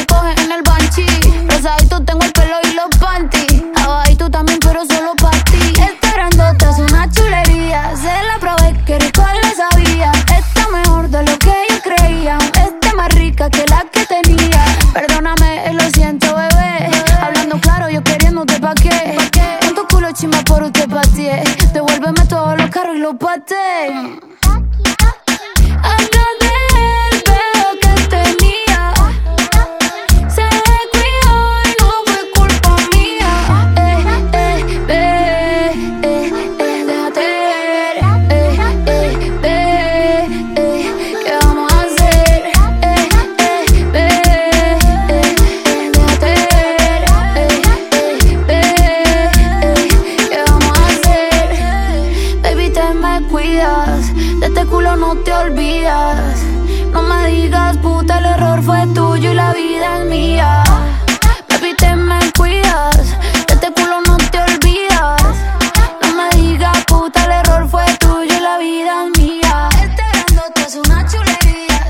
coge en el banchi. Rosadito tengo el pelo y los panties. Abajito también, pero solo pa' ti. Esta grandota es una chulería. Se la probé, que rico le sabía. Está mejor de lo que yo creía. Está más rica que la que tenía. Perdóname, lo siento, bebé. Hablando claro, yo queriéndote pa' qué. Tanto culo chimba por usted pateé. Devuélveme todos los carros y los paté. Antes de él veo que tenía. Se descuidó y no fue culpa mía. Déjate ver. ¿Qué vamos a hacer? Déjate ver. ¿Qué vamos a hacer? Baby, te me cuidas. De este culo no te olvidas. No me digas, puta, el error fue tuyo y la vida es mía. Baby, te me cuidas. De este culo no te olvidas. No me digas, puta, el error fue tuyo y la vida es mía. Este grandote es una chulería.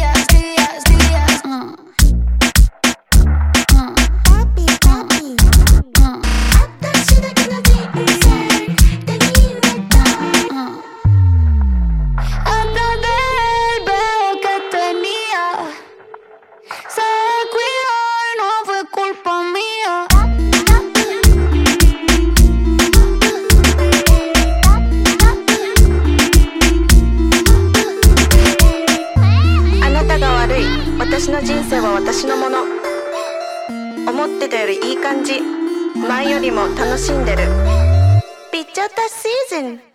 Antes de él veo que tenía. Se descuidó y no fue culpa mía. Anataが悪い。私の人生は私のもの。思ってたよりいい感じ。前よりも楽しんでる。ピッチャータシーズン。